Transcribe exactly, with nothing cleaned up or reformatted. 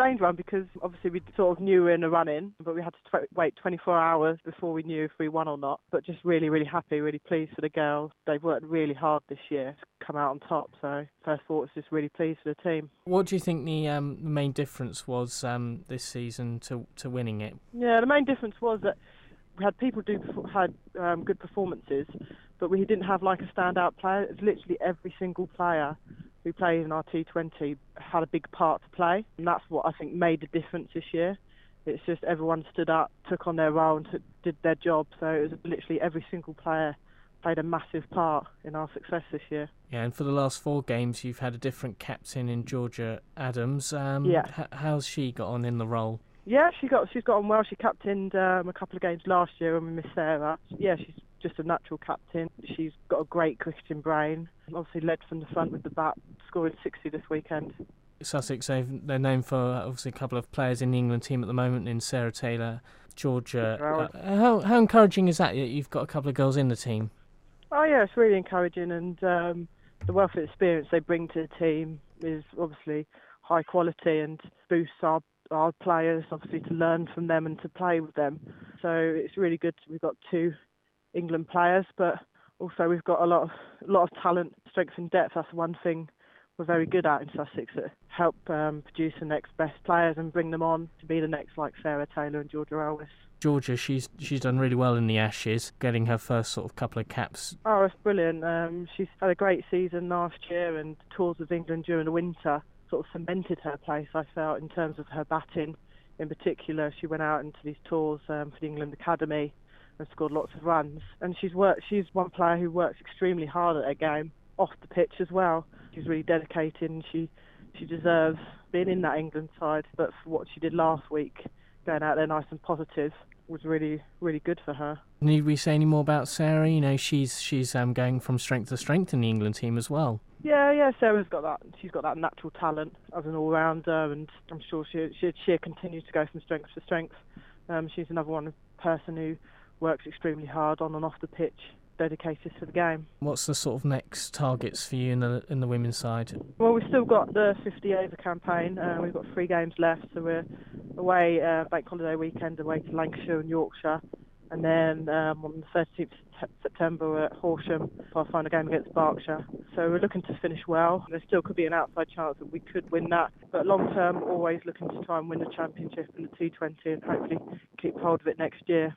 strange one because obviously we sort of knew we were in a run-in, but we had to tw- wait twenty-four hours before we knew if we won or not. But just really, really happy, really pleased for the girls. They've worked really hard this year to come out on top. So first thought was just really pleased for the team. What do you think the um, the main difference was um, this season to to winning it? Yeah, the main difference was that we had people do had um, good performances, but we didn't have like a standout player. It's literally every single player who played in our T twenty had a big part to play, and that's what I think made the difference this year. It's just everyone stood up, took on their role and took, did their job, so it was literally every single player played a massive part in our success this year. Yeah, and for the last four games you've had a different captain in Georgia Adams. Um, yeah. H- how's she got on in the role? Yeah, she got she's got on well. She captained um, a couple of games last year when we missed Sarah. Yeah, she's just a natural captain. She's got a great cricketing brain. Obviously led from the front with the bat, scoring sixty this weekend. Sussex, they're known for obviously a couple of players in the England team at the moment in Sarah Taylor, Georgia. Uh, how how encouraging is that that you've got a couple of girls in the team? Oh yeah, it's really encouraging, and um, the wealth of experience they bring to the team is obviously high quality and boosts our our players, obviously, to learn from them and to play with them. So it's really good. We've got two England players, but also we've got a lot of a lot of talent, strength and depth. That's one thing we're very good at in Sussex, that help um, produce the next best players and bring them on to be the next, like Sarah Taylor and Georgia Ellis. Georgia, she's she's done really well in the Ashes, getting her first sort of couple of caps. Oh, it's brilliant. Um, she's had a great season last year, and tours of England during the winter sort of cemented her place, I felt, in terms of her batting. In particular, she went out into these tours um, for the England Academy and scored lots of runs. And she's worked. She's one player who works extremely hard at her game, off the pitch as well. She's really dedicated, and she she deserves being in that England side. But for what she did last week, going out there nice and positive, was really, really good for her. Need we say any more about Sarah? You know, she's she's um, going from strength to strength in the England team as well. Yeah, yeah, Sarah's got that. She's got that natural talent as an all-rounder, and I'm sure she she she'll continue to go from strength to strength. Um, she's another one person who works extremely hard on and off the pitch, dedicated to the game. What's the sort of next targets for you in the in the women's side? Well, we've still got the fifty over campaign. Uh, we've got three games left, so we're away uh, bank holiday weekend away to Lancashire and Yorkshire, and then um, on the thirteenth of September we're at Horsham for our final game against Berkshire. So we're looking to finish well. There still could be an outside chance that we could win that, but long term, always looking to try and win the championship in the T twenty and hopefully keep hold of it next year.